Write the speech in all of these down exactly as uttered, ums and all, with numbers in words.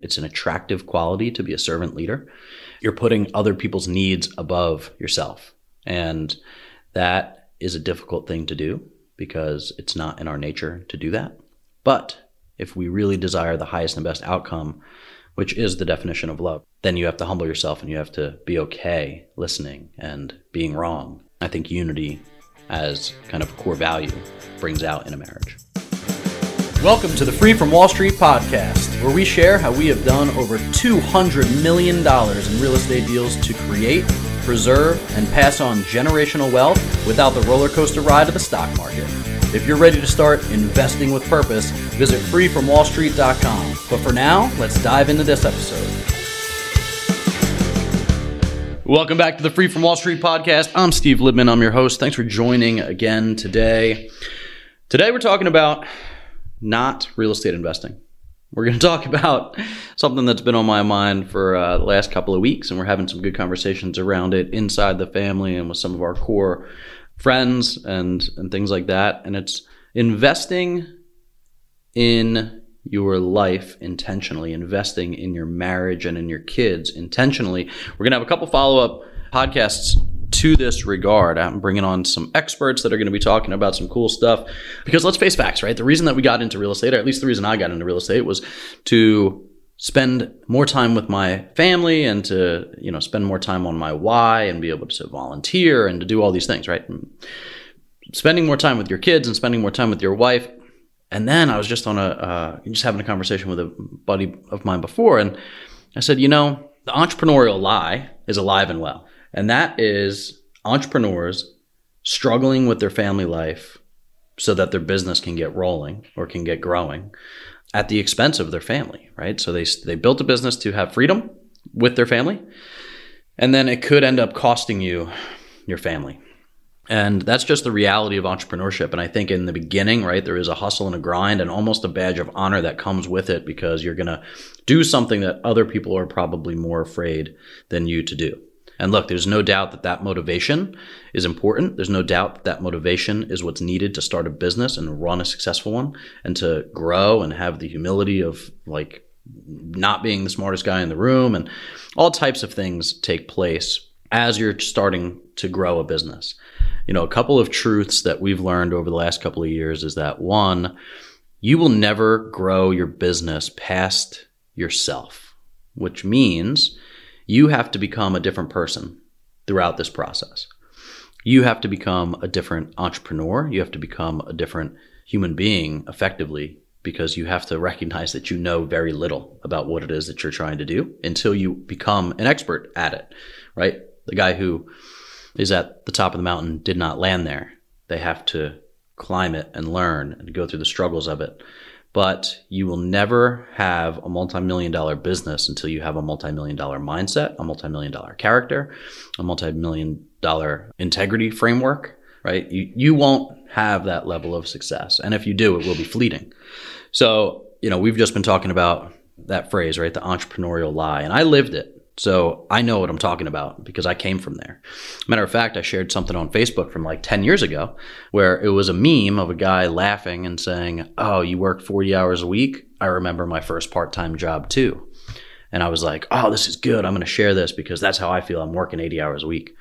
It's an attractive quality to be a servant leader. You're putting other people's needs above yourself. And that is a difficult thing to do because it's not in our nature to do that. But if we really desire the highest and best outcome, which is the definition of love, then you have to humble yourself and you have to be okay listening and being wrong. I think unity as kind of a core value brings out in a marriage. Welcome to the Free from Wall Street podcast, where we share how we have done over two hundred million dollars in real estate deals to create, preserve, and pass on generational wealth without the roller coaster ride of the stock market. If you're ready to start investing with purpose, visit free from wall street dot com. But for now, let's dive into this episode. Welcome back to the Free from Wall Street podcast. I'm Steve Libman. I'm your host. Thanks for joining again today. Today we're talking about not real estate investing. We're going to talk about something that's been on my mind for uh, the last couple of weeks, and we're having some good conversations around it inside the family and with some of our core friends and, and things like that. And it's investing in your life intentionally, investing in your marriage and in your kids intentionally. We're going to have a couple follow-up podcasts to this regard. I'm bringing on some experts that are going to be talking about some cool stuff, because let's face facts, right? The reason that we got into real estate, or at least the reason I got into real estate, was to spend more time with my family and to, you know, spend more time on my why and be able to volunteer and to do all these things, right? Spending more time with your kids and spending more time with your wife. And then I was just on a, uh, just having a conversation with a buddy of mine before, and I said, you know, the entrepreneurial lie is alive and well. And that is entrepreneurs struggling with their family life so that their business can get rolling or can get growing at the expense of their family, right? So they they built a business to have freedom with their family, and then it could end up costing you your family. And that's just the reality of entrepreneurship. And I think in the beginning, right, there is a hustle and a grind and almost a badge of honor that comes with it, because you're going to do something that other people are probably more afraid than you to do. And look, there's no doubt that that motivation is important. There's no doubt that that motivation is what's needed to start a business and run a successful one and to grow and have the humility of like not being the smartest guy in the room, and all types of things take place as you're starting to grow a business. You know, a couple of truths that we've learned over the last couple of years is that, one, you will never grow your business past yourself, which means you have to become a different person throughout this process. You have to become a different entrepreneur. You have to become a different human being effectively, because you have to recognize that you know very little about what it is that you're trying to do until you become an expert at it, right? The guy who is at the top of the mountain did not land there. They have to climb it and learn and go through the struggles of it. But you will never have a multi-million dollar business until you have a multi-million dollar mindset, a multi-million dollar character, a multi-million dollar integrity framework, right? You you won't have that level of success. And if you do, it will be fleeting. So, you know, we've just been talking about that phrase, right? The entrepreneurial lie. And I lived it. So I know what I'm talking about because I came from there. Matter of fact, I shared something on Facebook from like ten years ago where it was a meme of a guy laughing and saying, oh, you work forty hours a week? I remember my first part-time job too. And I was like, oh, this is good. I'm going to share this because that's how I feel. I'm working eighty hours a week.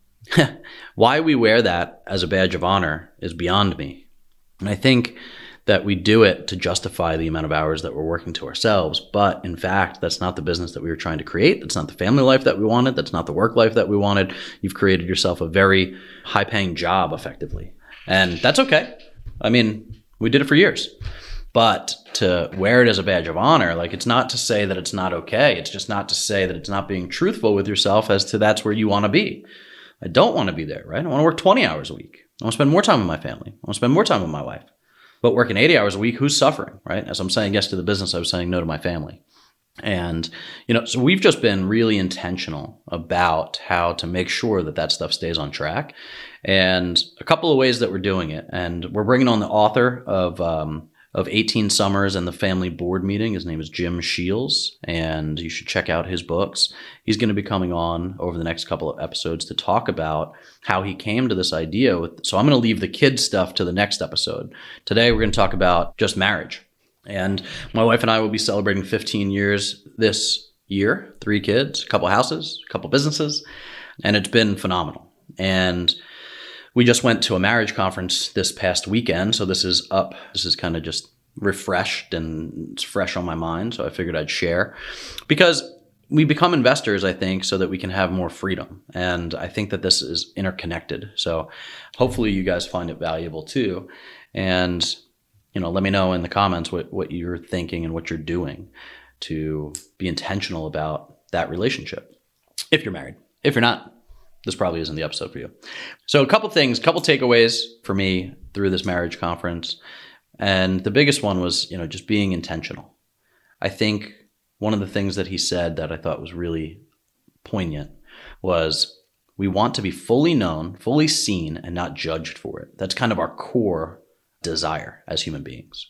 Why we wear that as a badge of honor is beyond me. And I think that we do it to justify the amount of hours that we're working to ourselves. But in fact, that's not the business that we were trying to create. That's not the family life that we wanted. That's not the work life that we wanted. You've created yourself a very high-paying job effectively. And that's okay. I mean, we did it for years. But to wear it as a badge of honor, like, it's not to say that it's not okay. It's just not to say that it's not being truthful with yourself as to that's where you want to be. I don't want to be there, right? I want to work twenty hours a week. I want to spend more time with my family. I want to spend more time with my wife. But working eighty hours a week, who's suffering, right? As I'm saying yes to the business, I was saying no to my family. And, you know, so we've just been really intentional about how to make sure that that stuff stays on track. And a couple of ways that we're doing it. And we're bringing on the author of um, of eighteen Summers and the Family Board Meeting. His name is Jim Shields, and you should check out his books. He's going to be coming on over the next couple of episodes to talk about how he came to this idea. With, so I'm going to leave the kid stuff to the next episode. Today, we're going to talk about just marriage And my wife and I will be celebrating fifteen years this year, three kids, a couple houses, a couple businesses, and it's been phenomenal. And we just went to a marriage conference this past weekend. So this is up, this is kind of just refreshed and it's fresh on my mind. So I figured I'd share because we become investors, I think, so that we can have more freedom. And I think that this is interconnected. So hopefully you guys find it valuable too. And, you know, let me know in the comments what, what you're thinking and what you're doing to be intentional about that relationship. If you're married, if you're not, this probably isn't the episode for you. So a couple things, a couple takeaways for me through this marriage conference. And the biggest one was, you know, just being intentional. I think one of the things that he said that I thought was really poignant was we want to be fully known, fully seen, and not judged for it. That's kind of our core desire as human beings.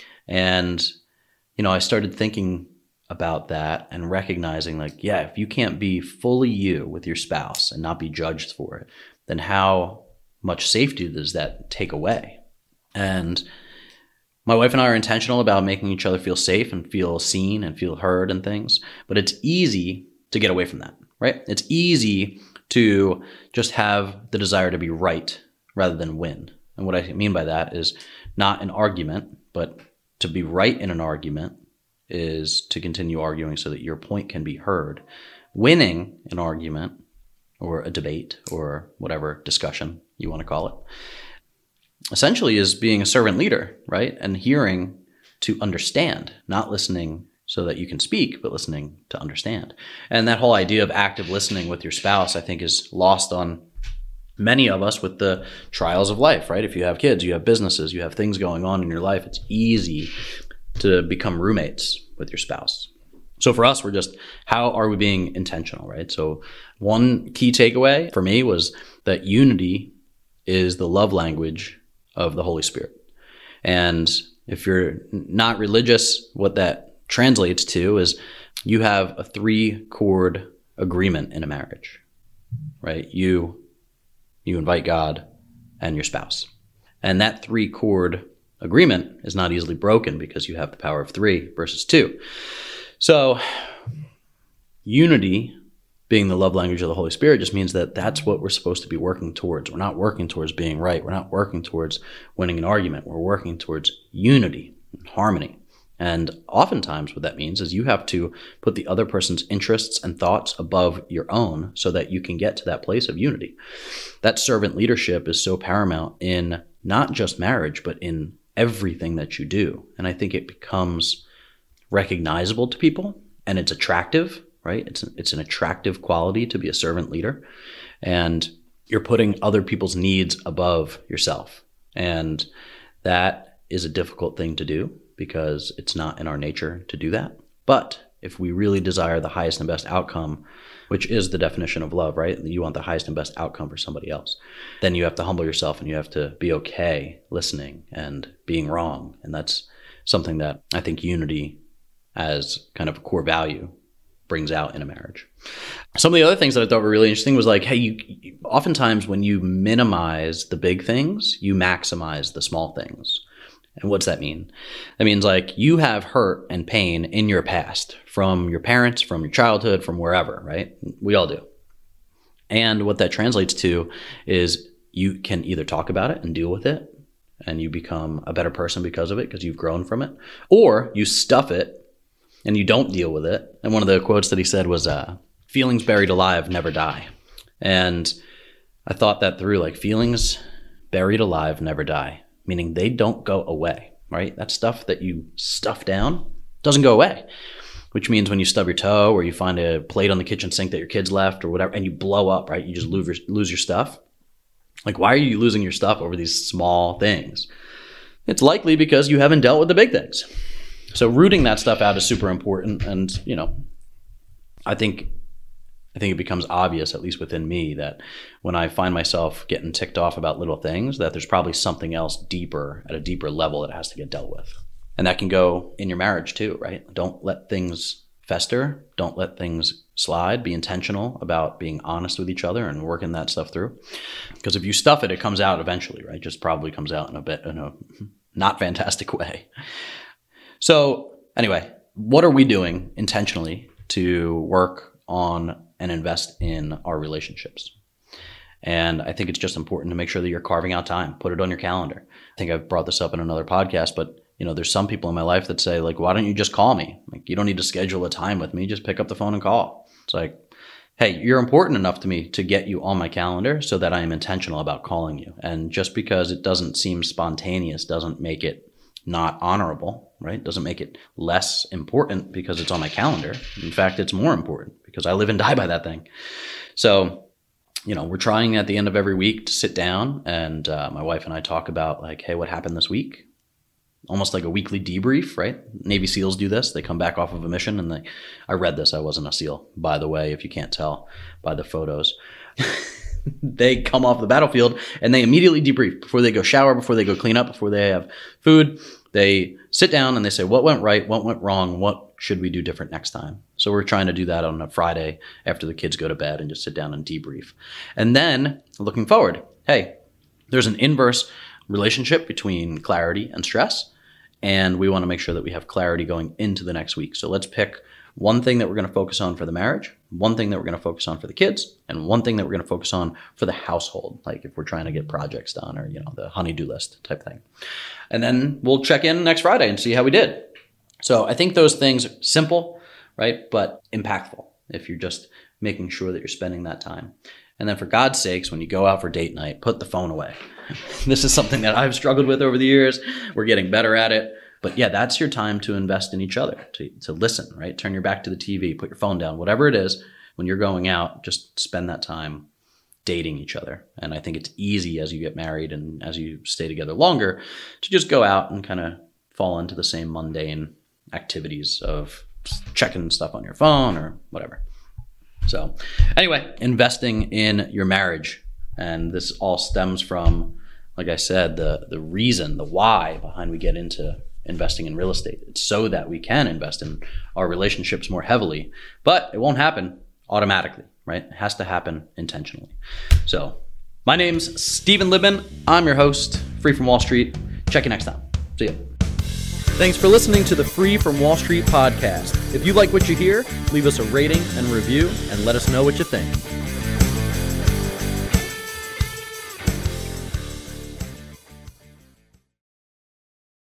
And, you know, I started thinking about that and recognizing like, yeah, if you can't be fully you with your spouse and not be judged for it, then how much safety does that take away? And my wife and I are intentional about making each other feel safe and feel seen and feel heard and things, but it's easy to get away from that, right? It's easy to just have the desire to be right rather than win. And what I mean by that is not an argument, but to be right in an argument is to continue arguing so that your point can be heard. Winning an argument or a debate or whatever discussion you want to call it, essentially is being a servant leader, right? And hearing to understand, not listening so that you can speak, but listening to understand. And that whole idea of active listening with your spouse, I think, is lost on many of us with the trials of life, right? If you have kids, you have businesses, you have things going on in your life, it's easy to become roommates with your spouse. So for us, we're just, how are we being intentional, right? So one key takeaway for me was that unity is the love language of the Holy Spirit. And if you're not religious, what that translates to is you have a three chord agreement in a marriage, right? You, you invite God and your spouse. And that three chord agreement is not easily broken because you have the power of three versus two. So unity being the love language of the Holy Spirit just means that that's what we're supposed to be working towards. We're not working towards being right. We're not working towards winning an argument. We're working towards unity and harmony. And oftentimes what that means is you have to put the other person's interests and thoughts above your own so that you can get to that place of unity. That servant leadership is so paramount in not just marriage, but in everything that you do. And I think it becomes recognizable to people and it's attractive, right? It's an, it's an attractive quality to be a servant leader. And you're putting other people's needs above yourself. And that is a difficult thing to do because it's not in our nature to do that. But if we really desire the highest and best outcome, which is the definition of love, right? You want the highest and best outcome for somebody else. Then you have to humble yourself and you have to be okay listening and being wrong. And that's something that I think unity as kind of a core value brings out in a marriage. Some of the other things that I thought were really interesting was like, hey, you, you oftentimes when you minimize the big things, you maximize the small things. And what's that mean? That means like you have hurt and pain in your past from your parents, from your childhood, from wherever, right? We all do. And what that translates to is you can either talk about it and deal with it and you become a better person because of it because you've grown from it, or you stuff it and you don't deal with it. And one of the quotes that he said was, uh, feelings buried alive never die. And I thought that through, like feelings buried alive never die. Meaning they don't go away, right? That stuff that you stuff down doesn't go away, which means when you stub your toe or you find a plate on the kitchen sink that your kids left or whatever, and you blow up, right? You just lose your, lose your stuff. Like, why are you losing your stuff over these small things? It's likely because you haven't dealt with the big things. So rooting that stuff out is super important. And, you know, I think I think it becomes obvious, at least within me, that when I find myself getting ticked off about little things, that there's probably something else deeper, at a deeper level, that has to get dealt with. And that can go in your marriage too, right? Don't let things fester. Don't let things slide. Be intentional about being honest with each other and working that stuff through. Because if you stuff it, it comes out eventually, right? Just probably comes out in a bit, in a not fantastic way. So anyway, what are we doing intentionally to work on and invest in our relationships? And I think it's just important to make sure that you're carving out time, put it on your calendar. I think I've brought this up in another podcast, but you know, there's some people in my life that say like, why don't you just call me? Like, you don't need to schedule a time with me. Just pick up the phone and call. It's like, hey, you're important enough to me to get you on my calendar so that I am intentional about calling you. And just because it doesn't seem spontaneous doesn't make it not honorable, right? Doesn't make it less important because it's on my calendar. In fact, it's more important because I live and die by that thing. So, you know, we're trying at the end of every week to sit down and uh, my wife and I talk about like, hey, what happened this week? Almost like a weekly debrief, right? Navy SEALs do this. They come back off of a mission and they, I read this. I wasn't a SEAL, by the way, if you can't tell by the photos. They come off the battlefield and they immediately debrief before they go shower, before they go clean up, before they have food. They sit down and they say, what went right? What went wrong? What should we do different next time? So we're trying to do that on a Friday after the kids go to bed and just sit down and debrief. And then looking forward, hey, there's an inverse relationship between clarity and stress. And we want to make sure that we have clarity going into the next week. So let's pick one thing that we're going to focus on for the marriage, one thing that we're going to focus on for the kids, and one thing that we're going to focus on for the household. Like if we're trying to get projects done or, you know, the honey-do list type thing. And then we'll check in next Friday and see how we did. So I think those things are simple, right? But impactful if you're just making sure that you're spending that time. And then for God's sakes, when you go out for date night, put the phone away. This is something that I've struggled with over the years. We're getting better at it. But yeah, that's your time to invest in each other, to, to listen, right? Turn your back to the T V, put your phone down, whatever it is. When you're going out, just spend that time dating each other. And I think it's easy as you get married and as you stay together longer to just go out and kind of fall into the same mundane activities of checking stuff on your phone or whatever. So anyway, investing in your marriage. And this all stems from, like I said, the, the reason, the why behind we get into investing in real estate. It's so that we can invest in our relationships more heavily, but it won't happen automatically, right? It has to happen intentionally. So my name's Stephen Libman. I'm your host, Free from Wall Street. Check you next time. See ya. Thanks for listening to the Free from Wall Street podcast. If you like what you hear, leave us a rating and review and let us know what you think.